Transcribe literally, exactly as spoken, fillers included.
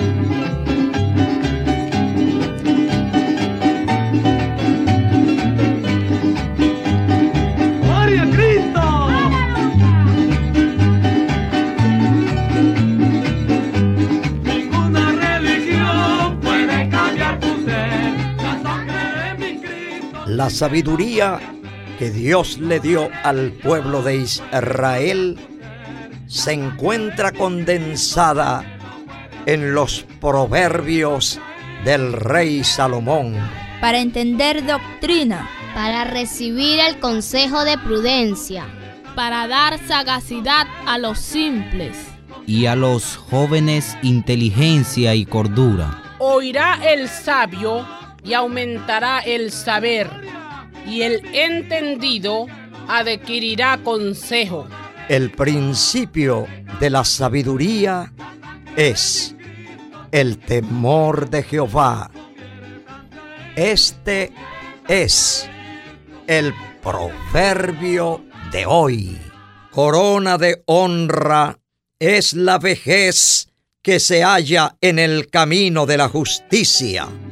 La sabiduría que Dios le dio al pueblo de Israel se encuentra condensada en los proverbios del rey Salomón. Para entender doctrina, para recibir el consejo de prudencia, para dar sagacidad a los simples, y a los jóvenes inteligencia y cordura. Oirá el sabio y aumentará el saber, y el entendido adquirirá consejo. El principio de la sabiduría es el temor de Jehová. Este es el proverbio de hoy. Corona de honra es la vejez que se halla en el camino de la justicia.